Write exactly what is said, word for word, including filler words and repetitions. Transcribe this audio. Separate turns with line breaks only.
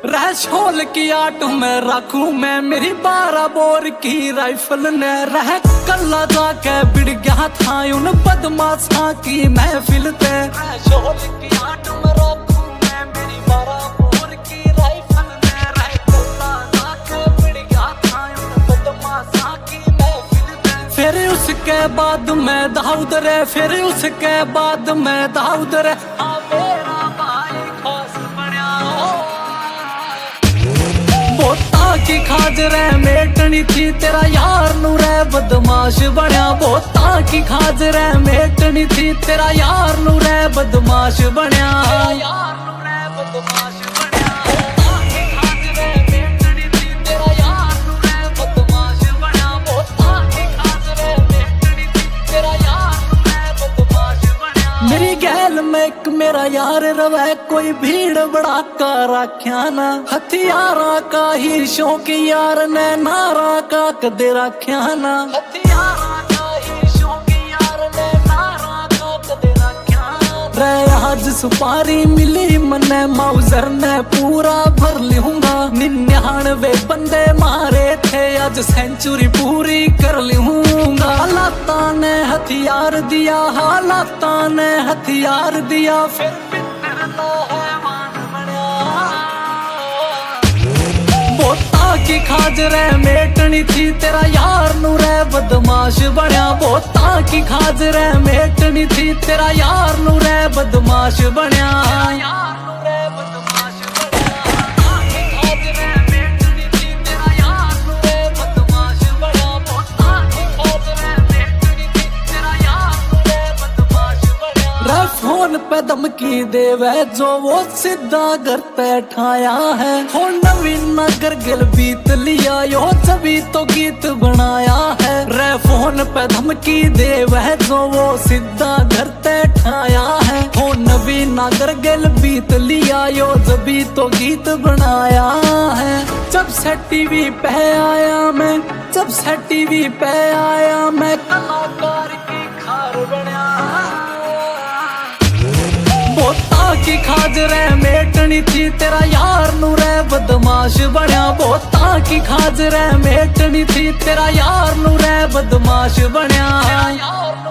रह शोल की आट में रखूं मैं मेरी बारह बोर की राइफल ने रह कल्ला जाके बिड़ गया था उन बदमाशा की महफिल ते। रह शोल की आट में रखूं मैं मेरी बारह बोर की राइफल ने रह कल्ला जाके बिड़ गया था उन बदमाशा की महफिल ते। फिर उसके बाद मैं दाऊद रे फिर उसके बाद मैं दाऊद रे हाँ मेरा भाई खास बना बोता की खाजरे मेटनी थी तेरा यार नू रे बदमाश बनया। बोता की खाजरे मेटनी थी तेरा यार नू रे बदमाश बनया। यार नू रे बदमाश बनया बोता की खाजरे मेटनी थी तेरा यार नू रे बदमाश बनया। बोता की खाजरे मेटनी थी तेरा यार नू रे बदमाश बनया। मेरी गैल में एक मेरा यार रवे कोई भीड़ बड़ाका राख्या ना हथियारा का ही शौक यार ने नारा का कदे राख्या ना। हथियारा का ही शौक यार ने नारा का कदे राख्या रे। आज सुपारी मिली मने माउजर ने पूरा भर लूंगा। निन्यानवे बंदे मारे थे आज सेंचुरी पूरी कर लूंगा। हालाता ने हथियार दिया हालाता ने हथियार दिया फिर भी डरता है मान बनया। बोता की खाजरे मेटनी थी तेरा यार नू रे बदमाश बनया। बोता की खाजरे मेटनी थी तेरा यार नू रे बदमाश बनया। यार नू रे बदमाश बनया बोता की खाजरे मेटनी थी तेरा यार नू रे बदमाश बनया। बोता की खाजरे मेटनी थी तेरा यार नू रे बदमाश बनया। रे फोन पे धमकी देवे जो वो सीधा घर पे ठाया है। हो नवीन नगर गिल बीत लिया यो तभी तो गीत बनाया है। रे फोन पे धमकी देवे जो वो सीधा घर पे ठाया है। हो नवीन नगर गिल बीत लिया यो तभी तो गीत बनाया है। जब से टीवी पे आया मैं जब से टीवी पे आया मैं कलाकार की खार बनया। बोता की खाजरे मेटनी थी तेरा यार नू रे बदमाश बनया। बोता की खाजरे मेटनी थी तेरा यार नू रे बदमाश बनया।